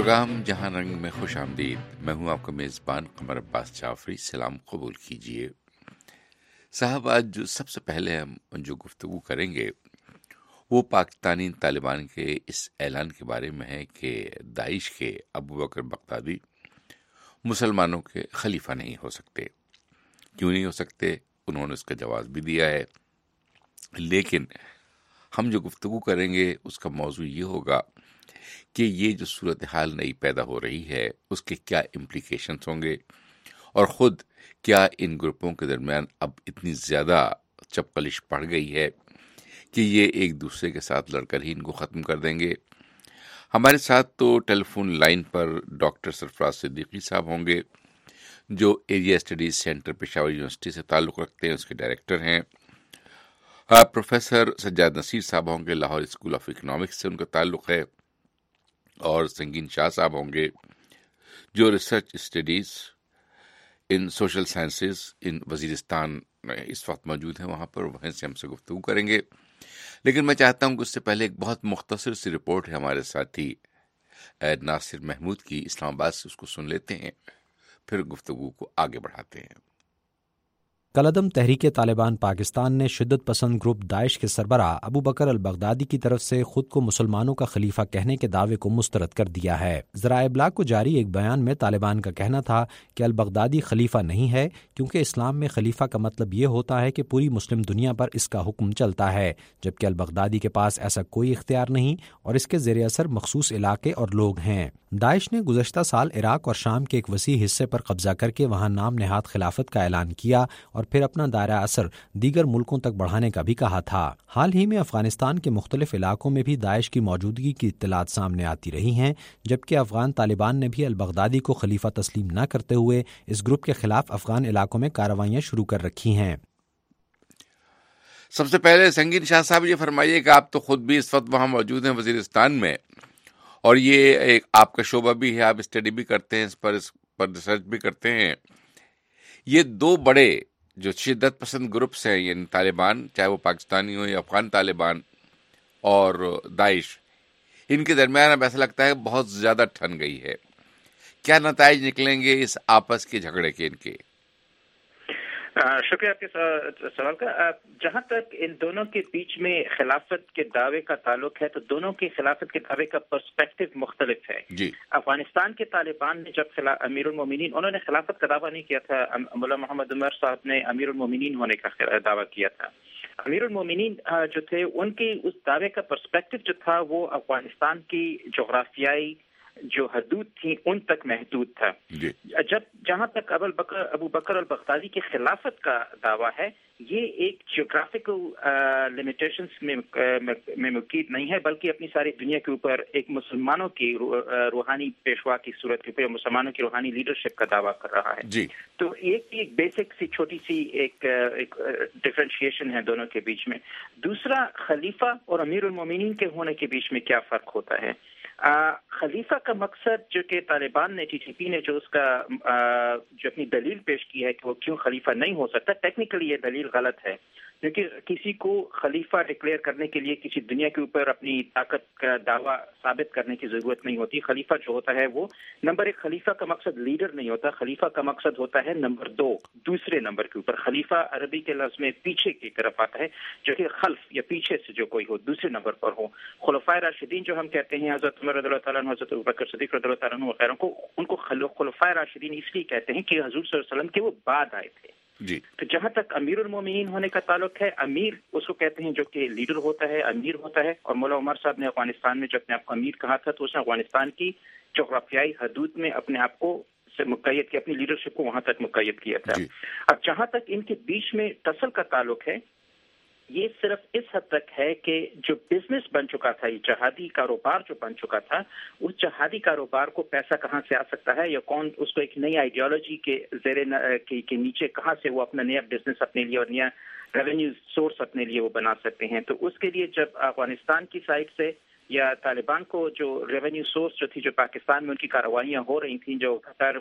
Programme جہاں رنگ میں خوش آمدید. میں ہوں آپ کا میزبان قمر عباس جعفری. سلام قبول کیجئے. صاحب، آج سب سے پہلے ہم جو گفتگو کریں گے وہ پاکستانی طالبان کے اس اعلان کے بارے میں ہے کہ داعش کے ابو بکر بغدادی مسلمانوں کے خلیفہ نہیں ہو سکتے. کیوں نہیں ہو سکتے؟ انہوں نے اس کا جواز بھی دیا ہے، لیکن ہم جو گفتگو کریں گے اس کا موضوع یہ ہوگا کہ یہ جو صورتحال نئی پیدا ہو رہی ہے اس کے کیا امپلیکیشنز ہوں گے، اور خود کیا ان گروپوں کے درمیان اب اتنی زیادہ چپقلش پڑ گئی ہے کہ یہ ایک دوسرے کے ساتھ لڑ کر ہی ان کو ختم کر دیں گے. ہمارے ساتھ تو ٹیلی فون لائن پر ڈاکٹر سرفراز صدیقی صاحب ہوں گے، جو area studies centre Peshawar university سے تعلق رکھتے ہیں، اس کے ڈائریکٹر ہیں. پروفیسر سجاد نصیر صاحب ہوں گے، لاہور اسکول آف اکنامکس سے ان کا تعلق ہے. اور سنگین شاہ صاحب ہوں گے، جو research studies in social sciences in Waziristan اس وقت موجود ہیں، وہاں پر وہیں سے ہم سے گفتگو کریں گے. لیکن میں چاہتا ہوں کہ اس سے پہلے ایک بہت مختصر سی رپورٹ ہے ہمارے ساتھی ناصر محمود کی اسلام آباد سے، اس کو سن لیتے ہیں، پھر گفتگو کو آگے بڑھاتے ہیں. کالعدم تحریک طالبان پاکستان نے شدت پسند گروپ داعش کے سربراہ ابو بکر البغدادی کی طرف سے خود کو مسلمانوں کا خلیفہ کہنے کے دعوے کو مسترد کر دیا ہے. ذرائع ابلاغ کو جاری ایک بیان میں طالبان کا کہنا تھا کہ البغدادی خلیفہ نہیں ہے، کیونکہ اسلام میں خلیفہ کا مطلب یہ ہوتا ہے کہ پوری مسلم دنیا پر اس کا حکم چلتا ہے، جبکہ البغدادی کے پاس ایسا کوئی اختیار نہیں اور اس کے زیر اثر مخصوص علاقے اور لوگ ہیں. داعش نے گزشتہ سال عراق اور شام کے ایک وسیع حصے پر قبضہ کر کے وہاں نام نہاد خلافت کا اعلان کیا اور پھر اپنا دائرہ اثر دیگر ملکوں تک بڑھانے کا بھی کہا تھا. حال ہی میں افغانستان کے مختلف علاقوں میں بھی داعش کی موجودگی کی اطلاعات سامنے آتی رہی ہیں، جبکہ افغان طالبان نے بھی البغدادی کو خلیفہ تسلیم نہ کرتے ہوئے اس گروپ کے خلاف افغان علاقوں میں کارروائیاں شروع کر رکھی ہیں. سب سے پہلے سنگین شاہ صاحب یہ فرمائیے کہ آپ تو خود بھی اس وقت وہاں موجود ہیں وزیرستان میں، اور یہ ایک آپ کا شعبہ بھی ہے، آپ اسٹڈی بھی کرتے ہیں، اس پر ریسرچ بھی کرتے ہیں. یہ دو بڑے جو شدت پسند گروپس ہیں، یعنی طالبان، چاہے وہ پاکستانی ہو یا افغان طالبان، اور داعش، ان کے درمیان اب ایسا لگتا ہے بہت زیادہ ٹھن گئی ہے. کیا نتائج نکلیں گے اس آپس کے جھگڑے کے ان کے؟ شکریہ آپ کے سوال کا. جہاں تک ان دونوں کے بیچ میں خلافت کے دعوے کا تعلق ہے تو دونوں کے خلافت کے دعوے کا پرسپیکٹو مختلف ہے. جی. افغانستان کے طالبان نے جب امیر المومنین، انہوں نے خلافت کا دعویٰ نہیں کیا تھا، مولا محمد عمر صاحب نے امیر المومنین ہونے کا دعویٰ کیا تھا. امیر المومنین جو تھے، ان کے اس دعوے کا پرسپیکٹو جو تھا وہ افغانستان کی جغرافیائی جو حدود تھیں ان تک محدود تھا. جی. جہاں تک ابو بکر البغدادی کی خلافت کا دعویٰ ہے، یہ ایک جیوگرافیکل لمیٹیشنز میں مقید نہیں ہے، بلکہ اپنی ساری دنیا کے اوپر ایک مسلمانوں کی روحانی پیشوا کی صورت کے اوپر مسلمانوں کی روحانی لیڈرشپ کا دعویٰ کر رہا ہے. جی. تو ایک بیسک سی چھوٹی سی ایک ڈفرینشیشن ہے دونوں کے بیچ میں. دوسرا، خلیفہ اور امیر المومنین کے ہونے کے بیچ میں کیا فرق ہوتا ہے. خلیفہ کا مقصد جو کہ طالبان نے، ٹی ٹی پی نے جو اس کا جو اپنی دلیل پیش کی ہے کہ وہ کیوں خلیفہ نہیں ہو سکتا، ٹیکنیکلی یہ دلیل غلط ہے، کیونکہ کسی کو خلیفہ ڈکلیئر کرنے کے لیے کسی دنیا کے اوپر اپنی طاقت کا دعویٰ ثابت کرنے کی ضرورت نہیں ہوتی. خلیفہ جو ہوتا ہے وہ نمبر ایک، خلیفہ کا مقصد لیڈر نہیں ہوتا، خلیفہ کا مقصد ہوتا ہے نمبر دو، دوسرے نمبر کے اوپر. خلیفہ عربی کے لفظ میں پیچھے کی طرف آتا ہے، جو کہ خلف یا پیچھے سے جو کوئی ہو، دوسرے نمبر پر ہو. خلفائے راشدین جو ہم کہتے ہیں، حضرت عمر رضی اللہ تعالیٰ عنہ، حضرت ابوبکر صدیق رضی اللہ تعالیٰ عنہ وغیرہ کو، ان کو خلفائے راشدین اس لیے کہتے ہیں کہ حضور صلی اللہ علیہ وسلم کے وہ بعد آئے تھے. جی. تو جہاں تک امیر المومنین ہونے کا تعلق ہے، امیر اس کو کہتے ہیں جو کہ لیڈر ہوتا ہے، امیر ہوتا ہے. اور مولا عمر صاحب نے افغانستان میں جب اپنے آپ کو امیر کہا تھا تو اس نے افغانستان کی جغرافیائی حدود میں اپنے آپ کو سے مقید کیا، اپنی لیڈرشپ کو وہاں تک مقید کیا تھا. جی. اب جہاں تک ان کے بیچ میں ٹسل کا تعلق ہے، یہ صرف اس حد تک ہے کہ جو بزنس بن چکا تھا، یہ جہادی کاروبار جو بن چکا تھا، اس جہادی کاروبار کو پیسہ کہاں سے آ سکتا ہے، یا کون اس کو ایک نئی آئیڈیالوجی کے زیر کے نیچے کہاں سے وہ اپنا نیا بزنس اپنے لیے اور نیا ریونیو سورس اپنے لیے وہ بنا سکتے ہیں. تو اس کے لیے جب افغانستان کی سائڈ سے یا طالبان کو جو ریونیو سورس جو تھی، جو پاکستان میں ان کی کارروائیاں ہو رہی تھیں، جو قطر